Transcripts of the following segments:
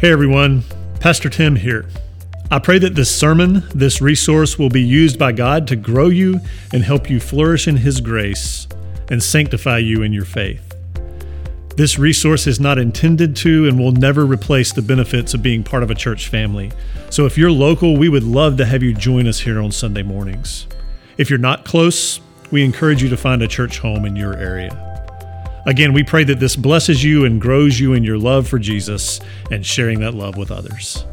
Hey everyone, Pastor Tim here. I pray that this sermon, this resource will be used by God to grow you and help you flourish in His grace and sanctify you in your faith. This resource is not intended to and will never replace the benefits of being part of a church family. So if you're local, we would love to have you join us here on Sunday mornings. If you're not close, we encourage you to find a church home in your area. Again, we pray that this blesses you and grows you in your love for Jesus and sharing that love with others.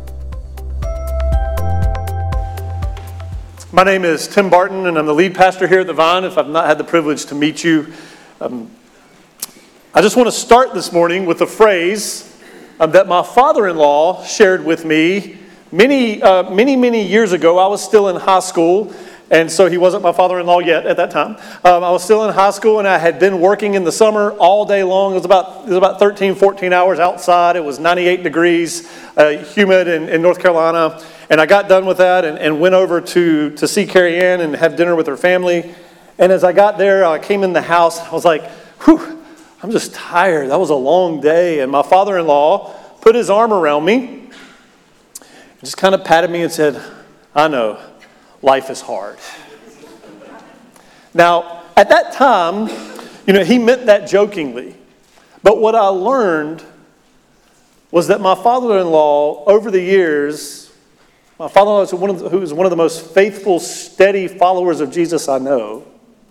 My name is Tim Barton, and I'm the lead pastor here at the Vine, if I've not had the privilege to meet you. I just want to start this morning with a phrase that my father-in-law shared with me many years ago. I was still in high school, and so he wasn't my father-in-law yet at that time. I was still in high school, and I had been working in the summer all day long. It was about 13, 14 hours outside. It was 98 degrees, humid in North Carolina. And I got done with that and went over to see Carrie Ann and have dinner with her family. And as I got there, I came in the house. I was like, whew, I'm just tired. That was a long day. And my father-in-law put his arm around me and just kind of patted me and said, I know, life is hard. Now, at that time, he meant that jokingly. But what I learned was that my father-in-law, over the years, my father-in-law, who is one of the most faithful, steady followers of Jesus I know,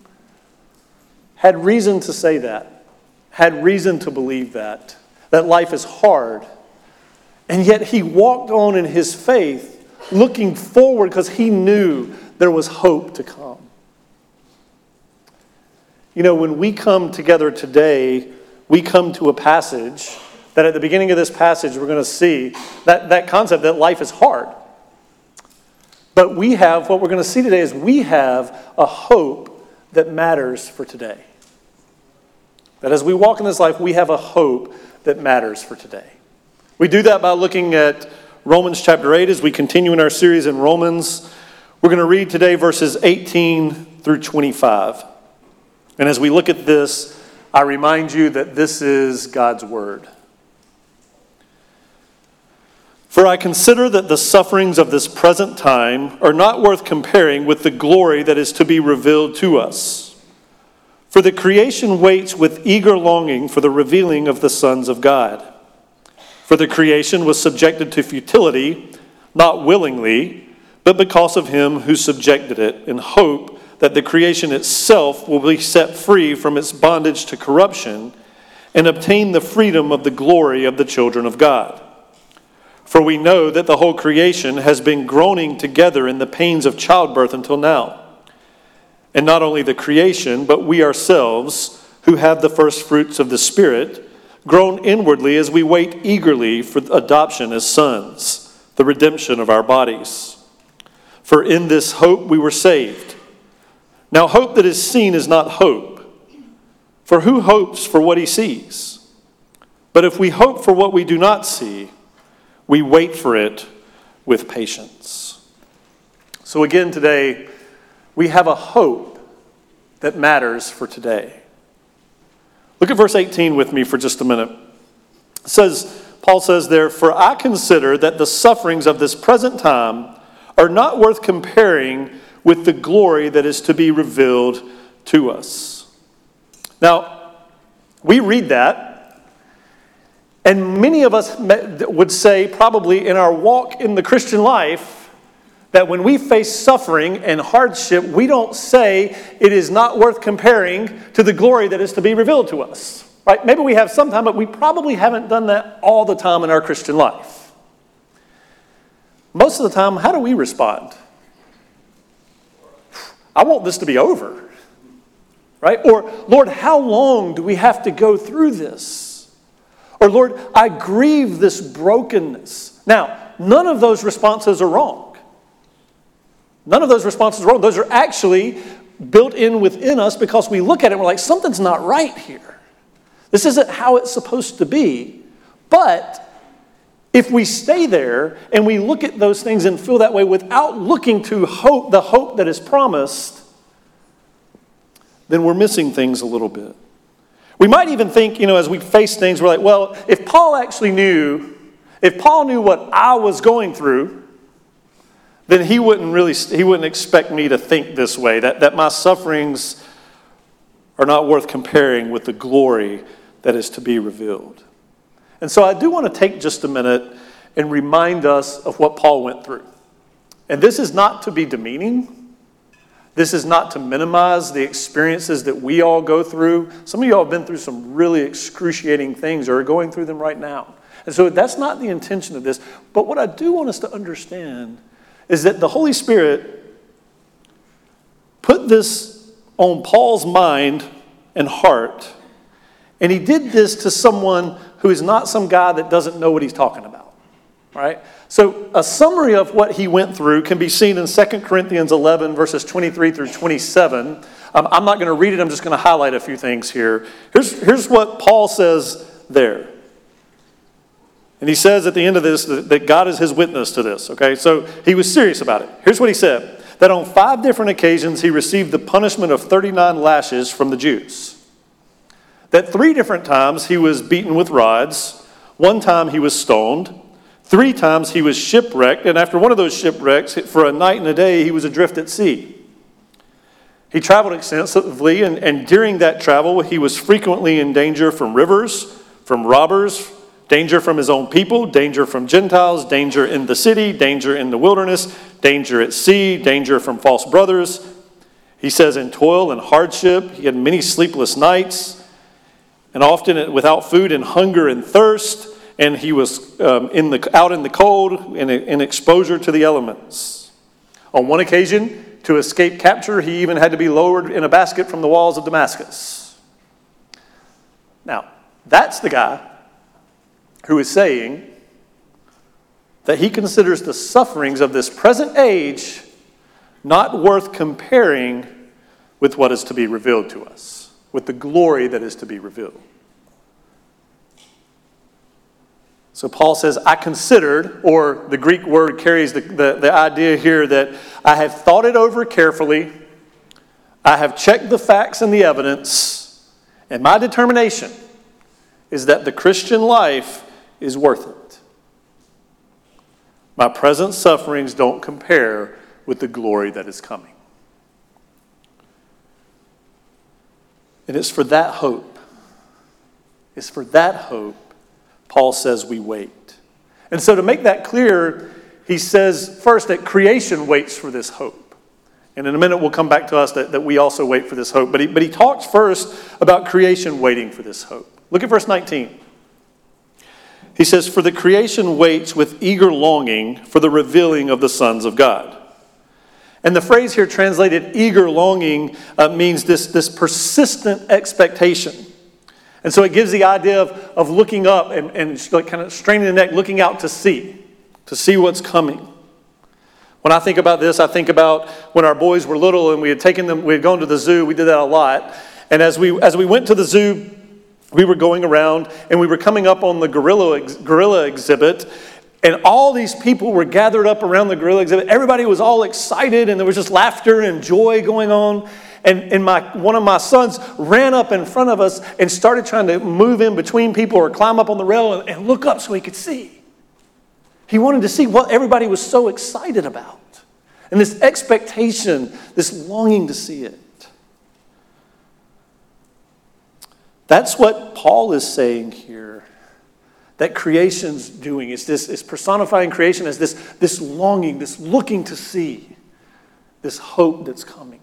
had reason to say that, had reason to believe that life is hard. And yet he walked on in his faith, looking forward because he knew there was hope to come. When we come together today, we come to a passage that at the beginning of this passage we're going to see that concept that life is hard. But what we're going to see today is we have a hope that matters for today. That as we walk in this life, we have a hope that matters for today. We do that by looking at Romans chapter 8 as we continue in our series in Romans. We're going to read today verses 18 through 25. And as we look at this, I remind you that this is God's word. For I consider that the sufferings of this present time are not worth comparing with the glory that is to be revealed to us. For the creation waits with eager longing for the revealing of the sons of God. For the creation was subjected to futility, not willingly, but because of him who subjected it, in hope that the creation itself will be set free from its bondage to corruption and obtain the freedom of the glory of the children of God. For we know that the whole creation has been groaning together in the pains of childbirth until now. And not only the creation, but we ourselves, who have the first fruits of the Spirit, groan inwardly as we wait eagerly for adoption as sons, the redemption of our bodies. For in this hope we were saved. Now hope that is seen is not hope. For who hopes for what he sees? But if we hope for what we do not see, we wait for it with patience. So again today, we have a hope that matters for today. Look at verse 18 with me for just a minute. Paul says there, for I consider that the sufferings of this present time are not worth comparing with the glory that is to be revealed to us. Now, we read that, and many of us would say probably in our walk in the Christian life, that when we face suffering and hardship, we don't say it is not worth comparing to the glory that is to be revealed to us. Right? Maybe we have sometime, but we probably haven't done that all the time in our Christian life. Most of the time, how do we respond? I want this to be over. Right? Or, Lord, how long do we have to go through this? Or, Lord, I grieve this brokenness. Now, none of those responses are wrong. None of those responses are wrong. Those are actually built in within us because we look at it and we're like, something's not right here. This isn't how it's supposed to be. But if we stay there and we look at those things and feel that way without looking to hope, the hope that is promised, then we're missing things a little bit. We might even think, as we face things, we're like, well, if Paul actually knew If Paul knew what I was going through, then he wouldn't expect me to think this way, that my sufferings are not worth comparing with the glory that is to be revealed. And so I do want to take just a minute and remind us of what Paul went through. And this is not to be demeaning. This is not to minimize the experiences that we all go through. Some of you all have been through some really excruciating things or are going through them right now. And so that's not the intention of this. But what I do want us to understand is that the Holy Spirit put this on Paul's mind and heart. And he did this to someone who is not some guy that doesn't know what he's talking about. Right? So a summary of what he went through can be seen in 2 Corinthians 11, verses 23 through 27. I'm not going to read it. I'm just going to highlight a few things here. Here's what Paul says there. And he says at the end of this that God is his witness to this. Okay, so he was serious about it. Here's what he said. That on 5 different occasions he received the punishment of 39 lashes from the Jews. That 3 different times he was beaten with rods. 1 time he was stoned. 3 times he was shipwrecked, and after one of those shipwrecks, for a night and a day, he was adrift at sea. He traveled extensively, and during that travel, he was frequently in danger from rivers, from robbers, danger from his own people, danger from Gentiles, danger in the city, danger in the wilderness, danger at sea, danger from false brothers. He says in toil and hardship, he had many sleepless nights, and often without food and hunger and thirst. And he was out in the cold in exposure to the elements. On one occasion, to escape capture, he even had to be lowered in a basket from the walls of Damascus. Now, that's the guy who is saying that he considers the sufferings of this present age not worth comparing with what is to be revealed to us, with the glory that is to be revealed. So Paul says, I considered, or the Greek word carries the idea here that I have thought it over carefully, I have checked the facts and the evidence, and my determination is that the Christian life is worth it. My present sufferings don't compare with the glory that is coming. And it's for that hope. It's for that hope Paul says we wait. And so to make that clear, he says first that creation waits for this hope. And in a minute we'll come back to us that we also wait for this hope. But he talks first about creation waiting for this hope. Look at verse 19. He says, for the creation waits with eager longing for the revealing of the sons of God. And the phrase here translated eager longing means this persistent expectation. And so it gives the idea of looking up and kind of straining the neck, looking out to see what's coming. When I think about this, I think about when our boys were little and we had gone to the zoo. We did that a lot. And as we went to the zoo, we were going around and we were coming up on the gorilla exhibit. And all these people were gathered up around the gorilla exhibit. Everybody was all excited and there was just laughter and joy going on. And one of my sons ran up in front of us and started trying to move in between people or climb up on the rail and look up so he could see. He wanted to see what everybody was so excited about. And this expectation, this longing to see it. That's what Paul is saying here. That creation's doing. It's personifying creation as this longing, this looking to see, this hope that's coming.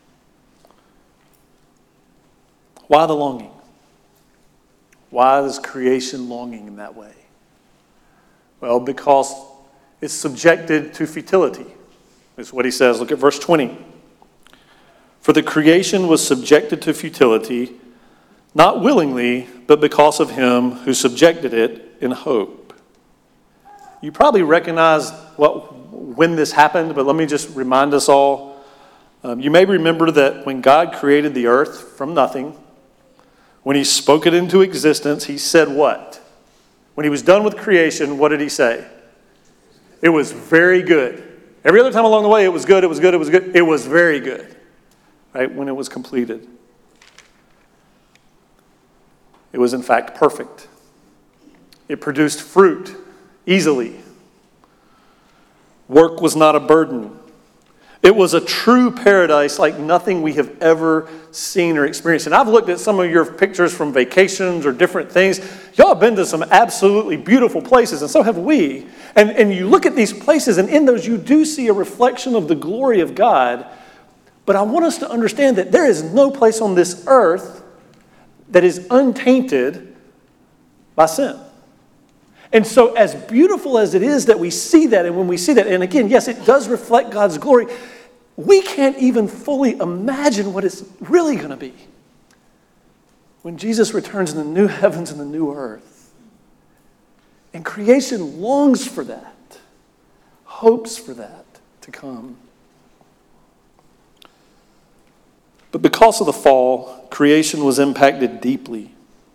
Why the longing? Why is creation longing in that way? Well, because it's subjected to futility. Is what he says. Look at verse 20. For the creation was subjected to futility, not willingly, but because of him who subjected it in hope. You probably recognize when this happened, but let me just remind us all. You may remember that when God created the earth from nothing, when he spoke it into existence, he said what? When he was done with creation, what did he say? It was very good. Every other time along the way, it was good, it was good, it was good. It was very good, right, when it was completed. It was, in fact, perfect. It produced fruit. easily. Work was not a burden. It was a true paradise like nothing we have ever seen or experienced. And I've looked at some of your pictures from vacations or different things. Y'all have been to some absolutely beautiful places, and so have we. And you look at these places, and in those you do see a reflection of the glory of God. But I want us to understand that there is no place on this earth that is untainted by sin. And so as beautiful as it is that we see that, and when we see that, and again, yes, it does reflect God's glory, we can't even fully imagine what it's really going to be when Jesus returns in the new heavens and the new earth. And creation longs for that, hopes for that to come. But because of the fall, creation was impacted deeply.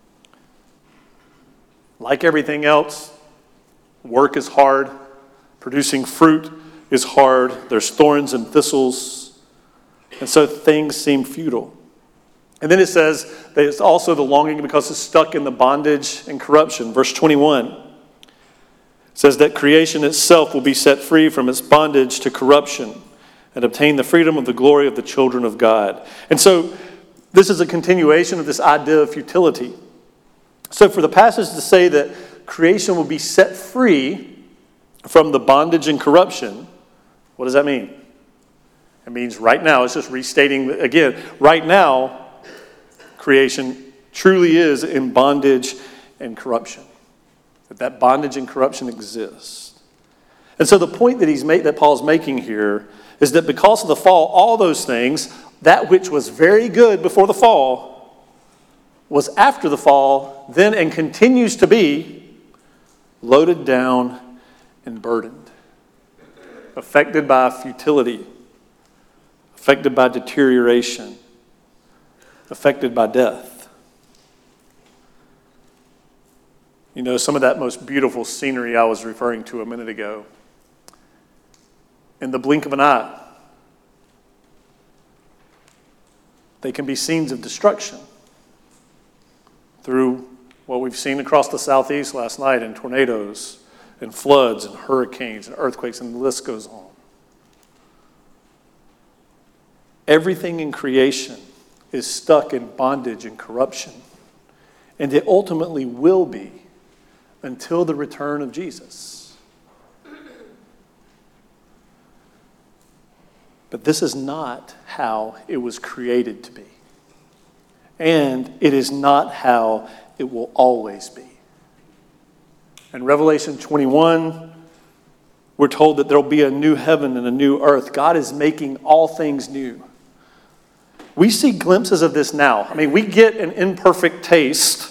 Like everything else, work is hard. Producing fruit is hard. There's thorns and thistles. And so things seem futile. And then it says that it's also the longing because it's stuck in the bondage and corruption. Verse 21 says that creation itself will be set free from its bondage to corruption and obtain the freedom of the glory of the children of God. And so this is a continuation of this idea of futility. So for the passage to say that creation will be set free from the bondage and corruption, what does that mean? It means right now, it's just restating again, right now, creation truly is in bondage and corruption. That bondage and corruption exists. And so the point that Paul's making here is that because of the fall, all those things, that which was very good before the fall, was after the fall, then and continues to be loaded down and burdened, affected by futility, affected by deterioration, affected by death. You know, some of that most beautiful scenery I was referring to a minute ago, in the blink of an eye, they can be scenes of destruction through what we've seen across the southeast last night in tornadoes and floods and hurricanes and earthquakes, and the list goes on. Everything in creation is stuck in bondage and corruption, and it ultimately will be until the return of Jesus. But this is not how it was created to be. And it is not how it will always be. In Revelation 21, we're told that there will be a new heaven and a new earth. God is making all things new. We see glimpses of this now. I mean, we get an imperfect taste.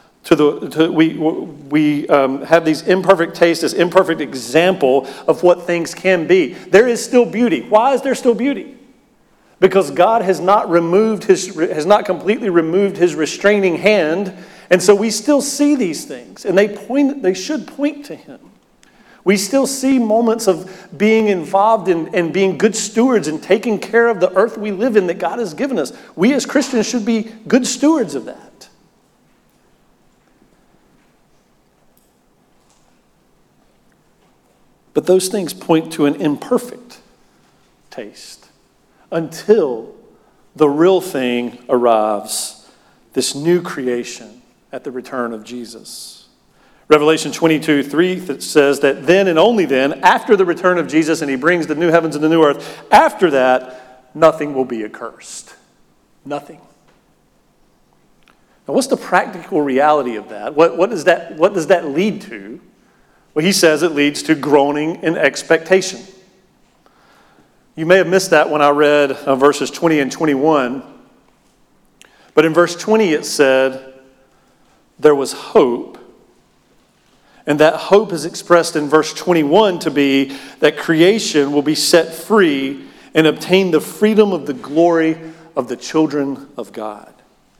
We have these imperfect tastes, this imperfect example of what things can be. There is still beauty. Why is there still beauty? Because God has not completely removed his restraining hand, and so we still see these things, and they should point to him. We still see moments of being involved in and being good stewards and taking care of the earth we live in that God has given us. We as Christians should be good stewards of that. But those things point to an imperfect taste until the real thing arrives, this new creation at the return of Jesus. Revelation 22:3 says that then and only then, after the return of Jesus and he brings the new heavens and the new earth, after that, nothing will be accursed. Nothing. Now, what's the practical reality of that? What does that lead to? Well, he says it leads to groaning and expectation. You may have missed that when I read verses 20 and 21. But in verse 20 it said, there was hope. And that hope is expressed in verse 21 to be that creation will be set free and obtain the freedom of the glory of the children of God.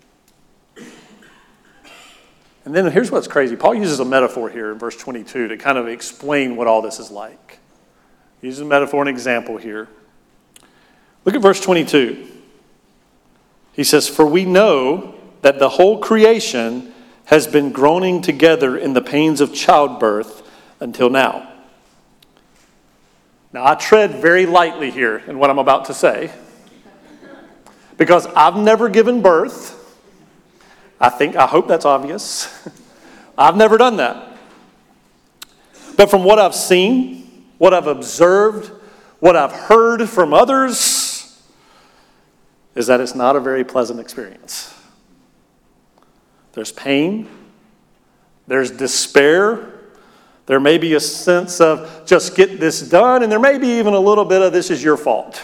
And then here's what's crazy. Paul uses a metaphor here in verse 22 to kind of explain what all this is like. He uses a metaphor, an example here. Look at verse 22. He says, for we know that the whole creation has been groaning together in the pains of childbirth until now. Now, I tread very lightly here in what I'm about to say because I've never given birth. I hope that's obvious. I've never done that. But from what I've seen, what I've observed, what I've heard from others, is that it's not a very pleasant experience. There's pain. There's despair. There may be a sense of just get this done, and there may be even a little bit of this is your fault.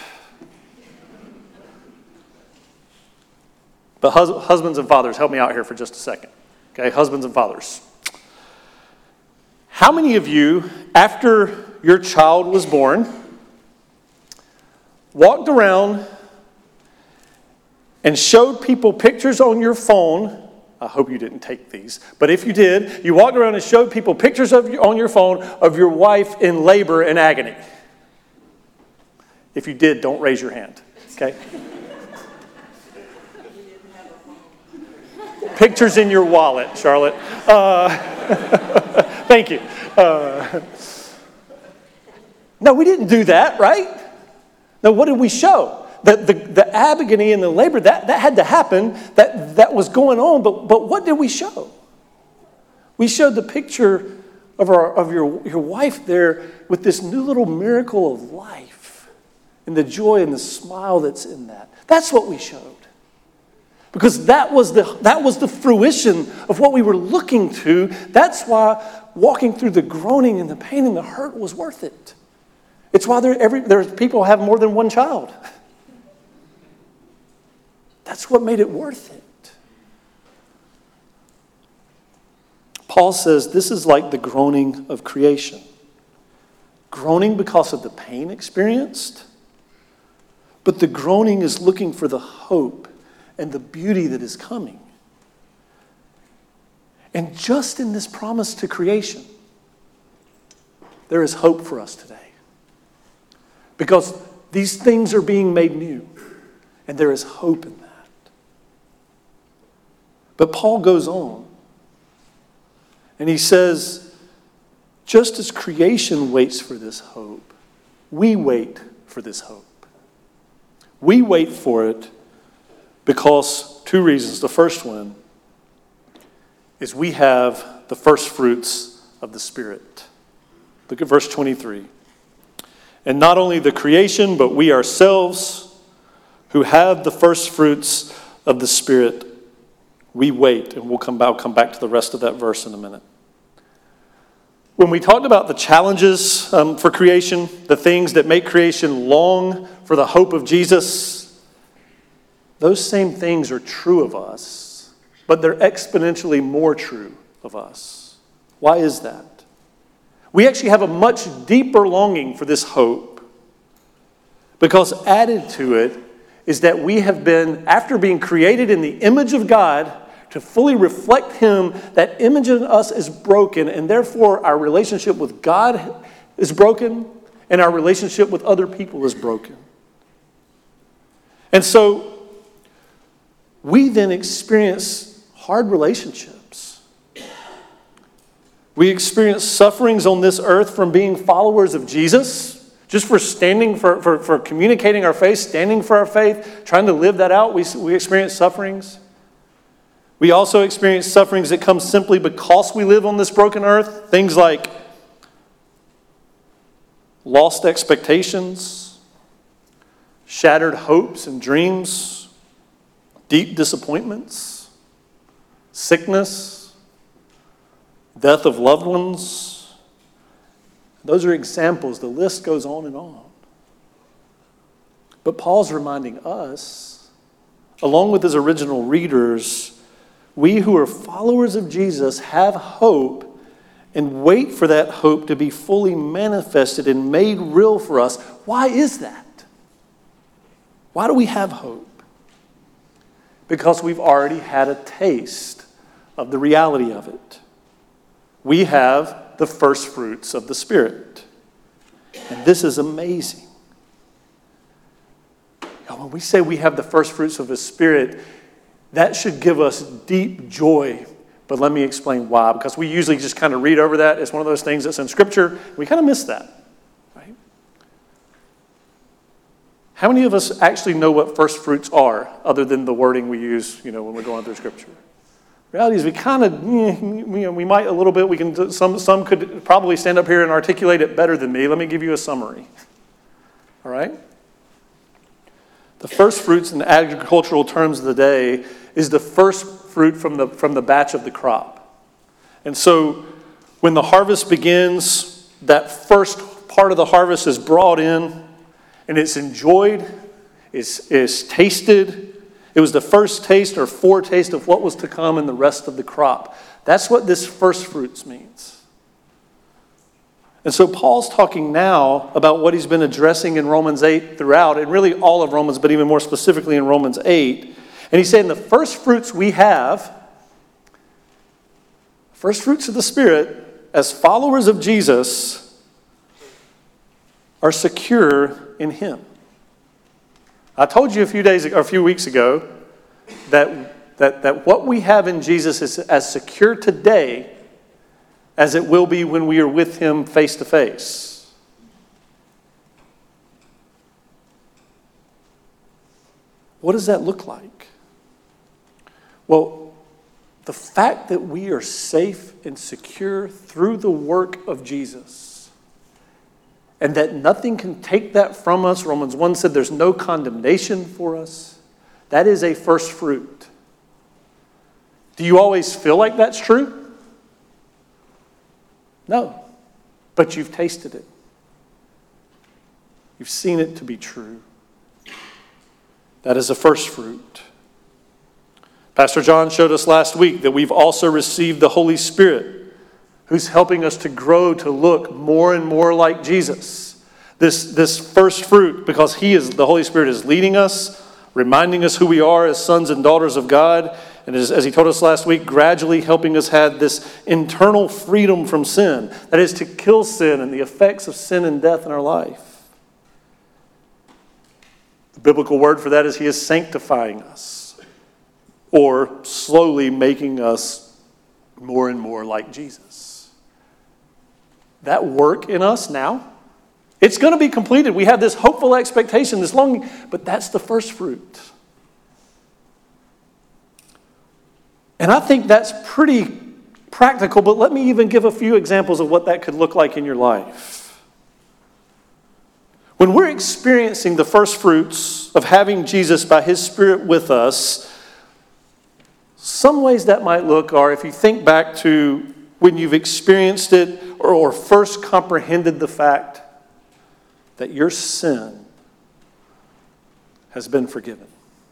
But husbands and fathers, help me out here for just a second. Okay, husbands and fathers. How many of you, after your child was born, walked around and showed people pictures on your phone? I hope you didn't take these. But if you did, you walked around and showed people pictures on your phone of your wife in labor and agony. If you did, don't raise your hand. Okay? Pictures in your wallet, Charlotte. Thank you. No, we didn't do that, right? No, what did we show? The agony and the labor, that had to happen, that was going on, but what did we show? We showed the picture of your wife there with this new little miracle of life and the joy and the smile that's in that. That's what we showed. Because that was the fruition of what we were looking to. That's why walking through the groaning and the pain and the hurt was worth it. It's why there's people who have more than one child. That's what made it worth it. Paul says this is like the groaning of creation. Groaning because of the pain experienced, but the groaning is looking for the hope and the beauty that is coming. And just in this promise to creation, there is hope for us today. Because these things are being made new, and there is hope in that. But Paul goes on, and he says, just as creation waits for this hope, we wait for this hope. We wait for it because two reasons. The first one is we have the first fruits of the Spirit. Look at verse 23. And not only the creation, but we ourselves who have the first fruits of the Spirit, we wait. And I'll come back to the rest of that verse in a minute. When we talked about the challenges for creation, the things that make creation long for the hope of Jesus, those same things are true of us, but they're exponentially more true of us. Why is that? We actually have a much deeper longing for this hope because added to it is that we have been, after being created in the image of God, to fully reflect Him, that image in us is broken, and therefore our relationship with God is broken, and our relationship with other people is broken. And so, we then experience hard relationships. We experience sufferings on this earth from being followers of Jesus, just for standing, for communicating our faith, standing for our faith, trying to live that out. We experience sufferings. We also experience sufferings that come simply because we live on this broken earth. Things like lost expectations, shattered hopes and dreams, deep disappointments, sickness, death of loved ones. Those are examples. The list goes on and on. But Paul's reminding us, along with his original readers, we who are followers of Jesus have hope and wait for that hope to be fully manifested and made real for us. Why is that? Why do we have hope? Because we've already had a taste of the reality of it. We have the first fruits of the Spirit. And this is amazing. When we say we have the first fruits of the Spirit, that should give us deep joy But let me explain why, because we usually just kind of read over that. It's one of those things that's in Scripture. We kind of miss that, right? How many of us actually know what first fruits are, other than the wording we use, when we're going through Scripture? Reality is we kind of, we might a little bit. We can. Some could probably stand up here and articulate it better than me. Let me give you a summary. All right? The first fruits in agricultural terms of the day is the first fruit from the batch of the crop. And so when the harvest begins, that first part of the harvest is brought in and it's enjoyed, is tasted. It was the first taste or foretaste of what was to come in the rest of the crop. That's what this first fruits means. And so Paul's talking now about what he's been addressing in Romans 8 throughout, and really all of Romans, but even more specifically in Romans 8. And he's saying the first fruits we have, first fruits of the Spirit, as followers of Jesus, are secure in Him. I told you a few weeks ago that what we have in Jesus is as secure today as it will be when we are with Him face to face. What does that look like? Well, the fact that we are safe and secure through the work of Jesus, and that nothing can take that from us. Romans 1 said there's no condemnation for us. That is a first fruit. Do you always feel like that's true? No. But you've tasted it. You've seen it to be true. That is a first fruit. Pastor John showed us last week that we've also received the Holy Spirit, who's helping us to grow to look more and more like Jesus. This first fruit, because the Holy Spirit is leading us, reminding us who we are as sons and daughters of God, and as he told us last week, gradually helping us have this internal freedom from sin. That is to kill sin and the effects of sin and death in our life. The biblical word for that is He is sanctifying us, or slowly making us more and more like Jesus. That work in us now, it's going to be completed. We have this hopeful expectation, this longing, but that's the first fruit. And I think that's pretty practical, but let me even give a few examples of what that could look like in your life. When we're experiencing the first fruits of having Jesus by His Spirit with us, some ways that might look are, if you think back to when you've experienced it or first comprehended the fact that your sin has been forgiven.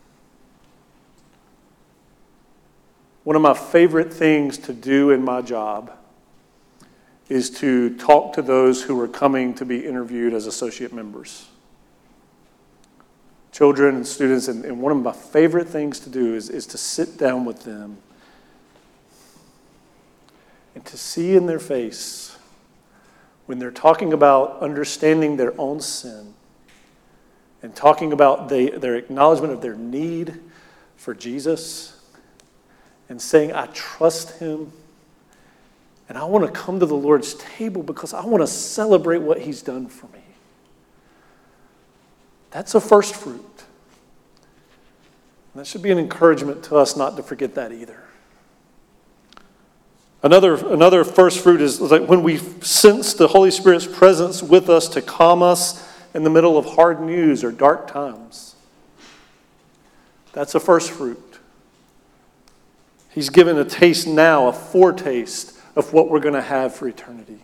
One of my favorite things to do in my job is to talk to those who are coming to be interviewed as associate members. Children and students, and one of my favorite things to do is to sit down with them and to see in their face when they're talking about understanding their own sin and talking about their acknowledgement of their need for Jesus and saying, I trust Him and I want to come to the Lord's table because I want to celebrate what He's done for me. That's a first fruit. And that should be an encouragement to us not to forget that either. Another first fruit is like when we sense the Holy Spirit's presence with us to calm us in the middle of hard news or dark times. That's a first fruit. He's given a taste now, a foretaste of what we're going to have for eternity.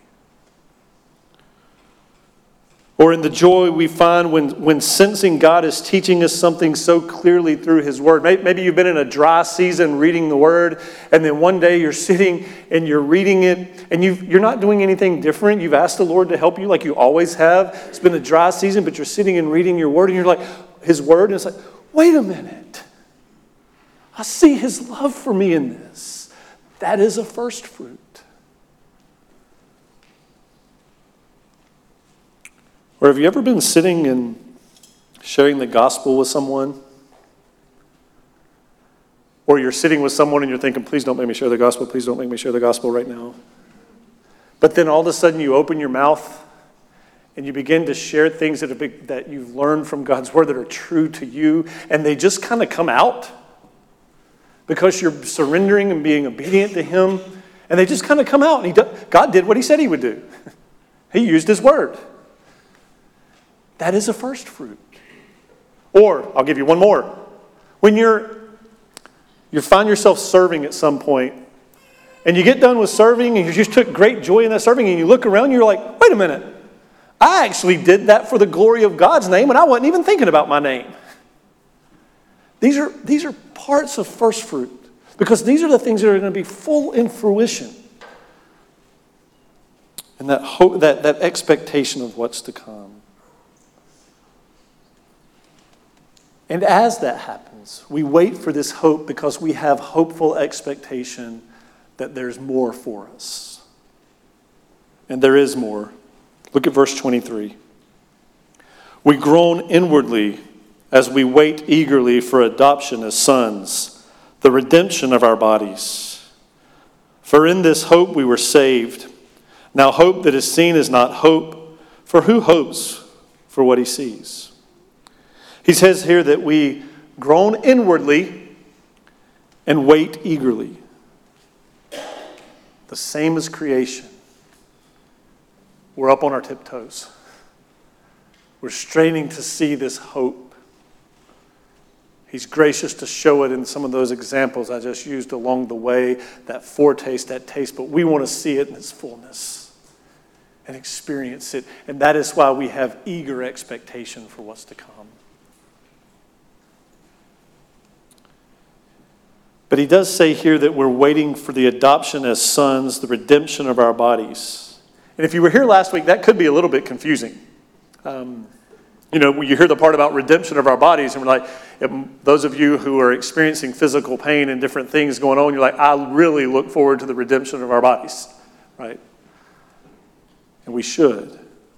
Or in the joy we find when sensing God is teaching us something so clearly through His Word. Maybe you've been in a dry season reading the Word, and then one day you're sitting and you're reading it, and you're not doing anything different. You've asked the Lord to help you like you always have. It's been a dry season, but you're sitting and reading your Word, and you're like, His Word, and it's like, wait a minute. I see His love for me in this. That is a first fruit. Or have you ever been sitting and sharing the gospel with someone? Or you're sitting with someone and you're thinking, please don't make me share the gospel. Please don't make me share the gospel right now. But then all of a sudden you open your mouth and you begin to share things that you've learned from God's word that are true to you. And they just kind of come out because you're surrendering and being obedient to him. And they just kind of come out. And God did what he said he would do. He used his word. That is a first fruit. Or, I'll give you one more. When you find yourself serving at some point, and you get done with serving, and you just took great joy in that serving, and you look around, and you're like, wait a minute. I actually did that for the glory of God's name, and I wasn't even thinking about my name. These are parts of first fruit, because these are the things that are going to be full in fruition. And that hope, that expectation of what's to come. And as that happens, we wait for this hope because we have hopeful expectation that there's more for us. And there is more. Look at verse 23. We groan inwardly as we wait eagerly for adoption as sons, the redemption of our bodies. For in this hope we were saved. Now hope that is seen is not hope, for who hopes for what he sees? He says here that we groan inwardly and wait eagerly. The same as creation. We're up on our tiptoes. We're straining to see this hope. He's gracious to show it in some of those examples I just used along the way, that foretaste, that taste, but we want to see it in its fullness and experience it. And that is why we have eager expectation for what's to come. But he does say here that we're waiting for the adoption as sons, the redemption of our bodies. And if you were here last week, that could be a little bit confusing. When you hear the part about redemption of our bodies, and we're like, those of you who are experiencing physical pain and different things going on, you're like, I really look forward to the redemption of our bodies, right? And we should.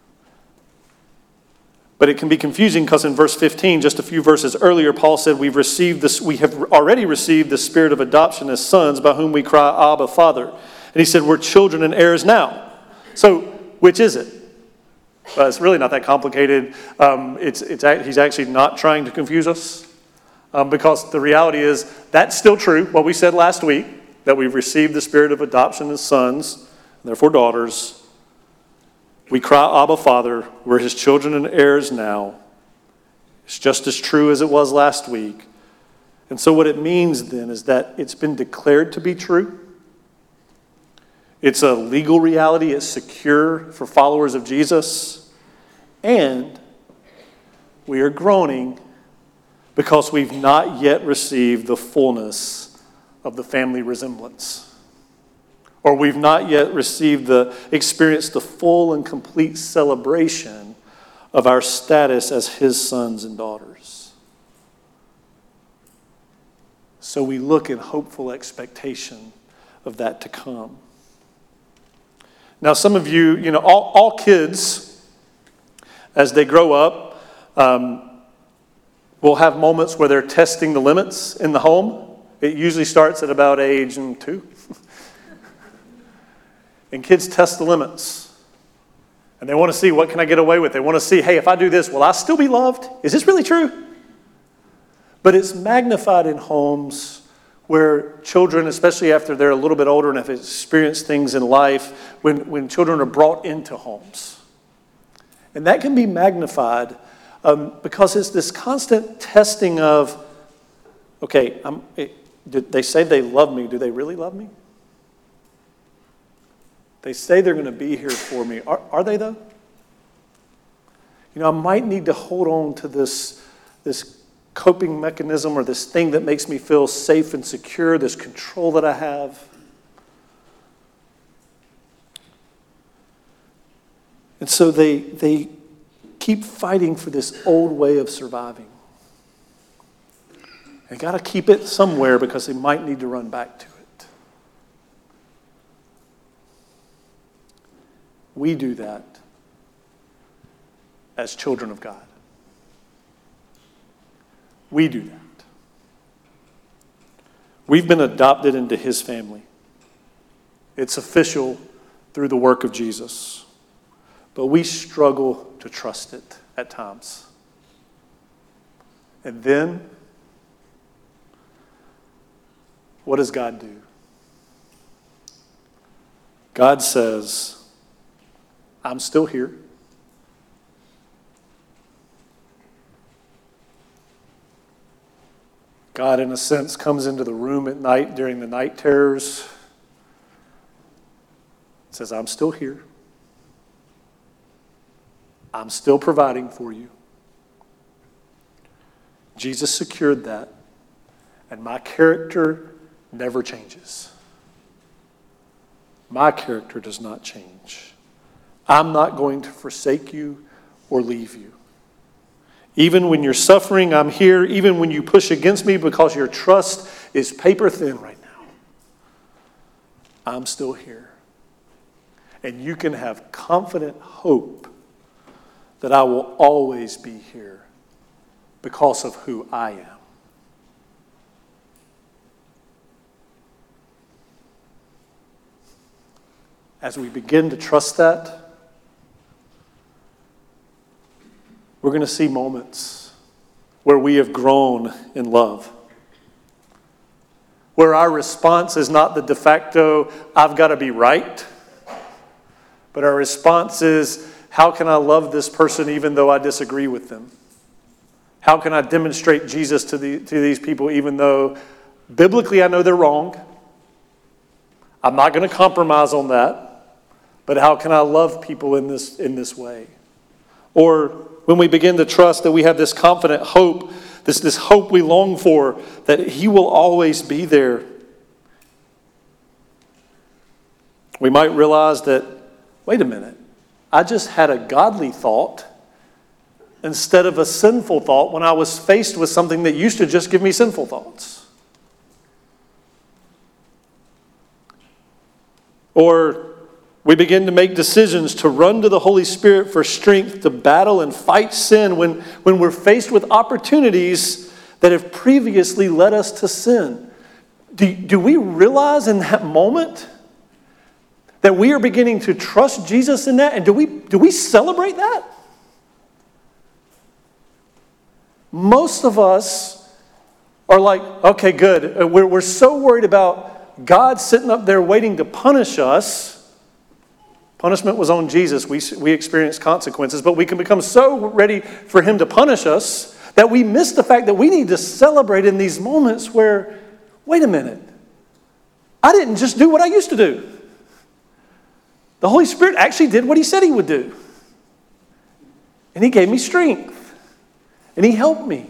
But it can be confusing because in verse 15, just a few verses earlier, Paul said we have already received the spirit of adoption as sons, by whom we cry, Abba, Father. And he said we're children and heirs now. So, which is it? Well, it's really not that complicated. He's actually not trying to confuse us, because the reality is that's still true. What we said last week, that we've received the spirit of adoption as sons, and therefore daughters. We cry, Abba, Father. We're his children and heirs now. It's just as true as it was last week. And so what it means then is that it's been declared to be true. It's a legal reality. It's secure for followers of Jesus. And we are groaning because we've not yet received the fullness of the family resemblance. Or we've not yet experienced the full and complete celebration of our status as his sons and daughters. So we look in hopeful expectation of that to come. Now, some of you, all kids, as they grow up, will have moments where they're testing the limits in the home. It usually starts at about age 2. And kids test the limits. And they want to see, what can I get away with? They want to see, hey, if I do this, will I still be loved? Is this really true? But it's magnified in homes where children, especially after they're a little bit older and have experienced things in life, when children are brought into homes. And that can be magnified because it's this constant testing of, okay, they say they love me. Do they really love me? They say they're going to be here for me. Are they, though? I might need to hold on to this coping mechanism or this thing that makes me feel safe and secure, this control that I have. And so they keep fighting for this old way of surviving. They got to keep it somewhere because they might need to run back to it. We do that as children of God. We do that. We've been adopted into his family. It's official through the work of Jesus. But we struggle to trust it at times. And then, what does God do? God says, I'm still here. God, in a sense, comes into the room at night during the night terrors. Says, I'm still here. I'm still providing for you. Jesus secured that, and my character never changes. My character does not change. I'm not going to forsake you or leave you. Even when you're suffering, I'm here. Even when you push against me because your trust is paper thin right now, I'm still here. And you can have confident hope that I will always be here because of who I am. As we begin to trust that, we're going to see moments where we have grown in love. Where our response is not the de facto, I've got to be right. But our response is, how can I love this person even though I disagree with them? How can I demonstrate Jesus to these people even though biblically I know they're wrong? I'm not going to compromise on that. But how can I love people in this way? Or when we begin to trust that we have this confident hope, this hope we long for, that he will always be there. We might realize that, wait a minute, I just had a godly thought instead of a sinful thought when I was faced with something that used to just give me sinful thoughts. Or we begin to make decisions to run to the Holy Spirit for strength to battle and fight sin when we're faced with opportunities that have previously led us to sin. Do we realize in that moment that we are beginning to trust Jesus in that? And do we celebrate that? Most of us are like, okay, good. We're so worried about God sitting up there waiting to punish us. Punishment was on Jesus. We experienced consequences, but we can become so ready for him to punish us that we miss the fact that we need to celebrate in these moments where, wait a minute, I didn't just do what I used to do. The Holy Spirit actually did what he said he would do. And he gave me strength. And he helped me.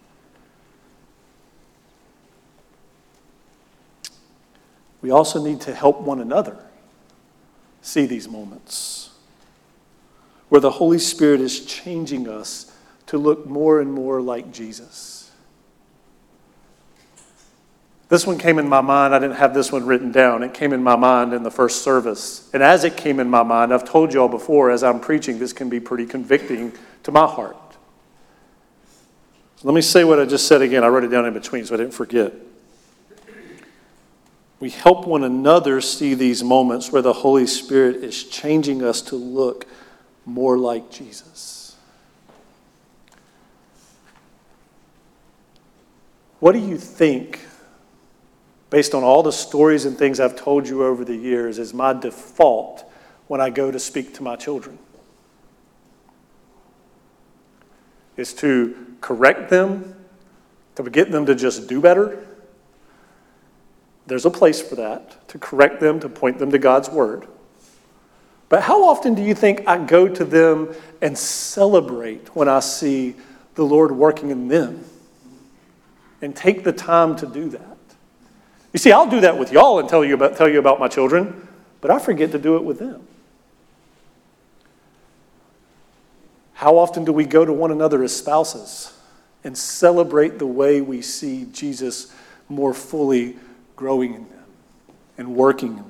We also need to help one another see these moments where the Holy Spirit is changing us to look more and more like Jesus. This one came in my mind. I didn't have this one written down. It came in my mind in the first service. And as it came in my mind, I've told you all before, as I'm preaching, this can be pretty convicting to my heart. So let me say what I just said again. I wrote it down in between so I didn't forget. We help one another see these moments where the Holy Spirit is changing us to look more like Jesus. What do you think, based on all the stories and things I've told you over the years, is my default when I go to speak to my children? Is to correct them, to get them to just do better? There's a place for that, to correct them, to point them to God's word. But how often do you think I go to them and celebrate when I see the Lord working in them? And take the time to do that. You see, I'll do that with y'all and tell you about my children, but I forget to do it with them. How often do we go to one another as spouses and celebrate the way we see Jesus more fully growing in them and working in them?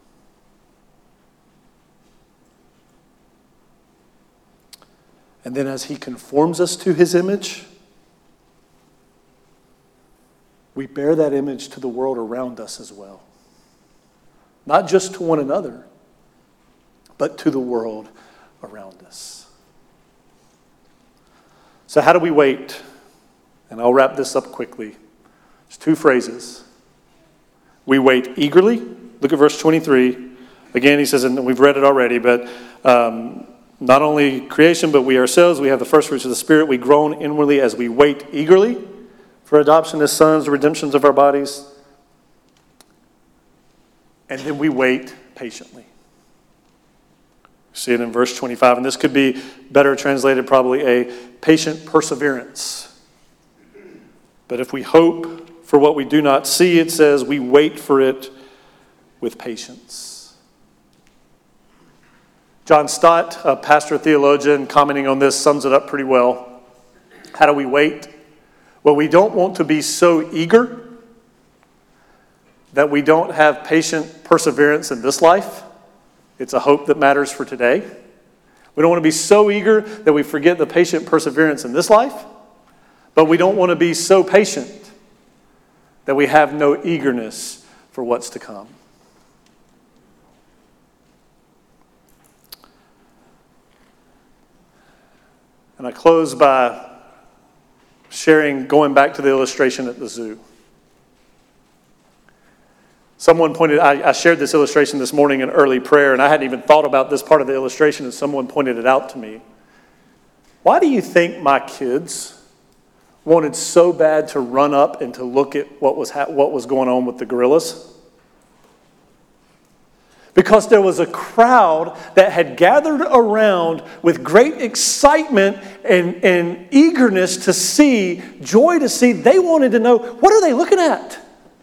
And then as he conforms us to his image, we bear that image to the world around us as well. Not just to one another, but to the world around us. So how do we wait? And I'll wrap this up quickly. There's two phrases. We wait eagerly. Look at verse 23. Again, he says, and we've read it already, but not only creation, but we ourselves, we have the first fruits of the Spirit. We groan inwardly as we wait eagerly for adoption as sons, the redemptions of our bodies. And then we wait patiently. See it in verse 25, and this could be better translated probably a patient perseverance. But if we hope for what we do not see, it says we wait for it with patience. John Stott, a pastor theologian, commenting on this, sums it up pretty well. How do we wait? Well, we don't want to be so eager that we don't have patient perseverance in this life. It's a hope that matters for today. We don't want to be so eager that we forget the patient perseverance in this life, but we don't want to be so patient that we have no eagerness for what's to come. And I close by sharing, going back to the illustration at the zoo. Someone pointed, I shared this illustration this morning in early prayer, and I hadn't even thought about this part of the illustration, and someone pointed it out to me. Why do you think my kids wanted so bad to run up and to look at what was going on with the gorillas? Because there was a crowd that had gathered around with great excitement and eagerness to see, joy to see. They wanted to know, what are they looking at?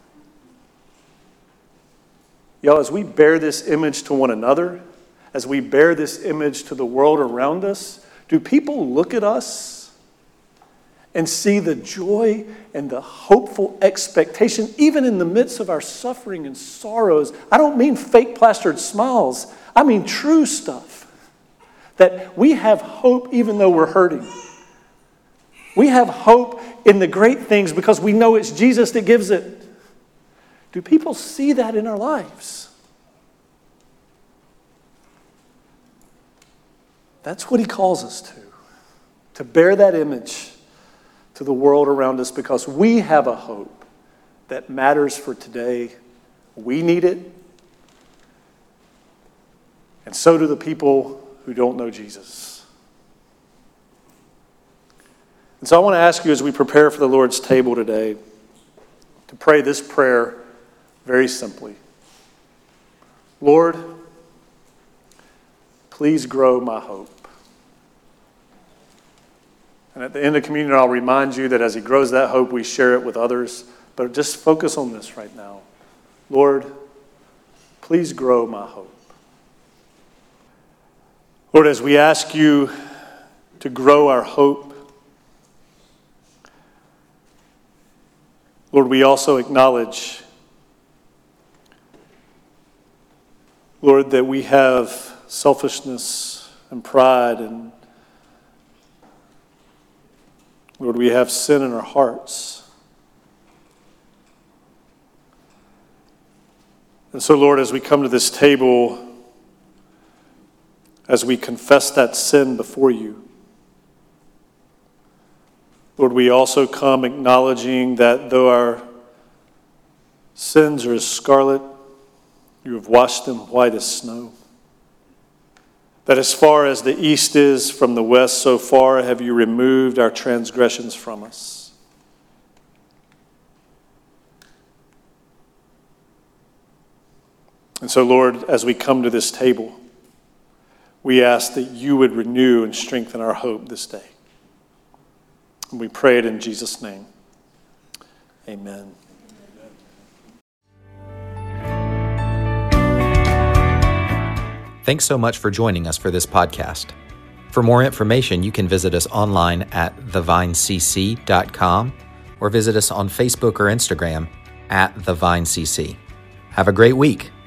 Y'all, as we bear this image to one another, as we bear this image to the world around us, do people look at us and see the joy and the hopeful expectation, even in the midst of our suffering and sorrows? I don't mean fake plastered smiles. I mean true stuff. That we have hope even though we're hurting. We have hope in the great things because we know it's Jesus that gives it. Do people see that in our lives? That's what he calls us to bear that image to the world around us, because we have a hope that matters for today. We need it. And so do the people who don't know Jesus. And so I want to ask you, as we prepare for the Lord's table today, to pray this prayer very simply. Lord, please grow my hope. And at the end of communion, I'll remind you that as he grows that hope, we share it with others. But just focus on this right now. Lord, please grow my hope. Lord, as we ask you to grow our hope, Lord, we also acknowledge, Lord, that we have selfishness and pride, and Lord, we have sin in our hearts. And so, Lord, as we come to this table, as we confess that sin before you, Lord, we also come acknowledging that though our sins are as scarlet, you have washed them white as snow. That as far as the east is from the west, so far have you removed our transgressions from us. And so, Lord, as we come to this table, we ask that you would renew and strengthen our hope this day. And we pray it in Jesus' name. Amen. Thanks so much for joining us for this podcast. For more information, you can visit us online at thevinecc.com or visit us on Facebook or Instagram at thevinecc. Have a great week.